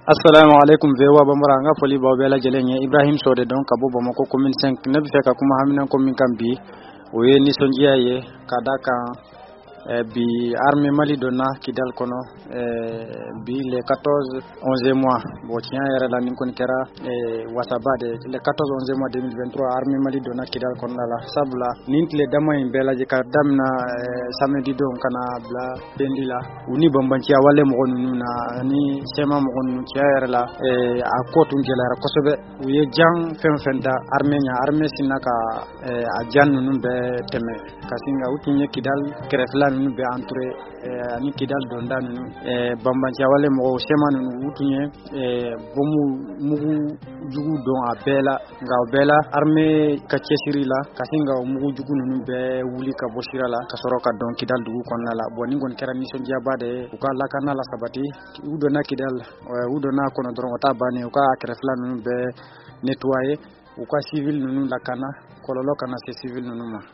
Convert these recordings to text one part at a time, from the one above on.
Assalamu alaikum vewa bambara nga foli bawo bela jelenye Ibrahim Sode don kabo Bamako commune 5 ne bifeka kuma hamina commune kambi oye ni sonjia ye kadaka bi armée Mali donna kidal kono bi le 14 11 mois bo tian yara la nin kon kera wasabade le 14 11 mois 2023 armée Mali donna kidal kono la sabla nintle damay bela je ka damna samedi don kana bla bendila uni bambantia wale mo na ni sema mo gon tiara la a kotun jelara kosobe uye jang fenda armée sinaka a jannu numbe teme kasinga utinye kidal kerefla nu be entouré ani kidal donda nu bambantia wale mo sema nu utunye bomu mugu jugu don a bela nga bela armée ka chesiri la kasinga mugu jugu nu be wuli ka boshira la kasoro ka don kidal dugu konna la boni gon kera mission diabade uka la kana la sabati udona kidal udona kono dron wata bane uka kerefla nu be nettoyer uka civil nu la kana kololo kana se civil nu ma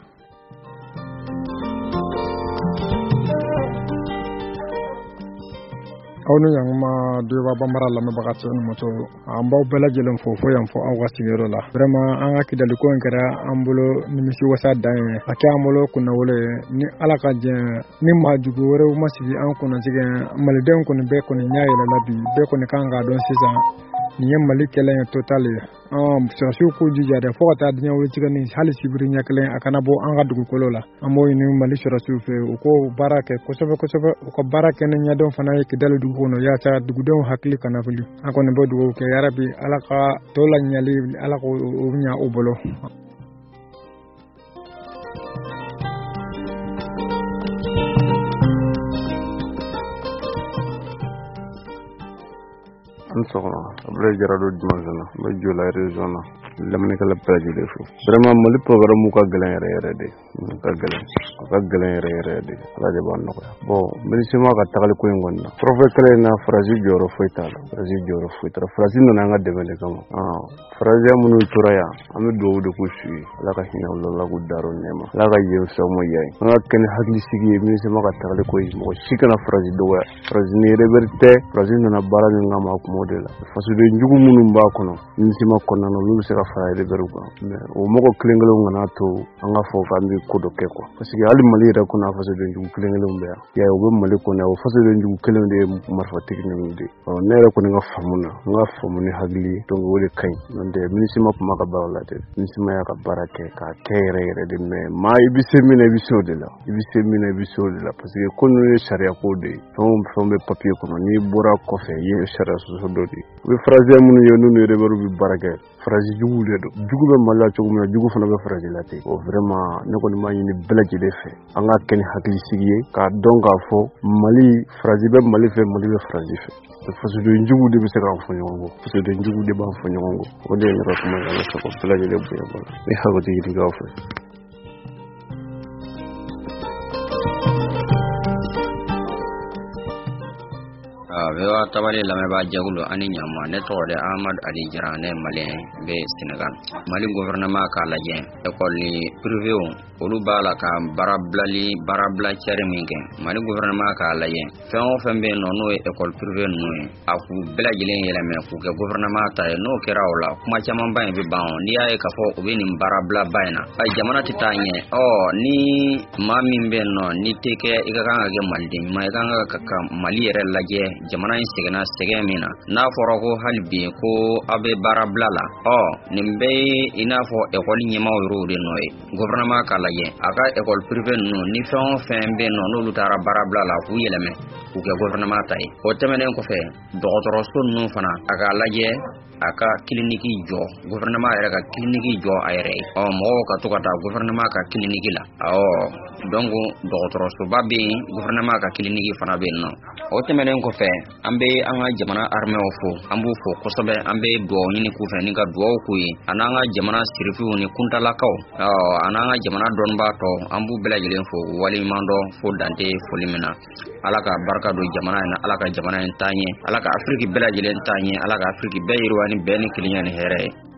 awnu yang ma dewa bambara la me bagatso no moto ambaw bela jelen fofo yam fo an wasigero la vraiment an akidali ko ngara ambulo nimisi wasa dan ake amulo kunna wole ni alaka je ni majugo wore masigi an kunna jige malden kunna be kunna nyaay la labi be kunna kanga don sisa ni yam malikele totale so ko jija de fo ta dinya wole jige ni hali sibiri nyakle akana bo an gadugo kolola amoy ni malisho rasufe ko barake ko sobe ko barake ni nyadon fana kidal dugo no ya ta dugo don hakli kana fuli akone bo dugo ke yarabi alaka tola nyali alako nya obolo ansoro abre jarado dimanjana ba jola region lamne kala page defu vraiment mali programme ka galen yere de ka galen yere de raje ban no bo ministre ka tagal ko ngonna professeur na phrase joro foitala phrase no nga debele kama phrase munu turaya ame do ko shi la ka hina la ko daro nema la ka yew so mo yai nga ken hadli sigi ministre ka tagal ko mo shikana phrase do phrase ni reberte phrase na bara nga ma ko modela fasu de njugu munu ba kono ministre ma kono no lu se ka faade beruga o moko klengelo ngana to anga fo kambi kodo keko parce que ali mali ra kuna faso de njugu klengelo mbe ya o be mali kona o faso de njugu klengelo de marfa tekni de o ne ra ko nga famuna hagli to ngole kay nde ministre ma kuma ka bawla de ministre ma ya ka barake ka kere de me ma ibi semina de la parce que kono sharia ko de fombe papier kono ni bora ko fe ye sharia so do di we phrase mun yo nunu reberu bi barake phrase jugu le do jugu be mala chogum jugu fana be phrase la te o vraiment ne ko ni ma ni belaji de fe anga ken hakli sigiye ka donga fo mali phrase be mali phrase fe phrase de jugu de be se ka fo nyongo phrase de jugu de ba fo nyongo o de ni ko ma la ko belaji de bu ya bala e ha ko ti ga fo vewa tabale lame ba jagulo ani nyama ne torde Ahmad Ali Jarane Malien be Senegal Mali gouvernement ka laje école ni privé olu bala ka barabla chere minge Mali gouvernement ka laje fen fembe no école privé no aku bela jilen yele me ku ke gouvernement ta no kera wala kuma chaman ba be bawo ni ay ka fo o be ni barabla bayna ay jamana titanye ni mami be no ni teke igaka ga malde ma igaka ka Mali yere laje jamana in segena mina na foro ko halbi ko abe barabla la nimbe ina fo école nyima woro de noy gouvernement kala ye aka école privé no ni fen be no lu tara barabla la ku yeleme ku ke gouvernement tay o temenen ko fe docteur son no fana aka laje aka kliniki jo gouvernement era ka kliniki jo ayre mo ka to kata gouvernement ka kliniki la donc docteur so babe gouvernement ka kliniki fana be no o temenen ko fe ambe anga jamana armée ofo ambu fo kosobe ambe do nyini ku fe ni ka do ku yi ananga jamana sirifu ni kuntala kaw ananga jamana don ba to ambu bela jelen fo wali mando fo dante fo limina alaka barka do jamana na alaka jamana en tanye alaka afriki bela jelen tanye alaka afriki be yirwani ben kiliyan here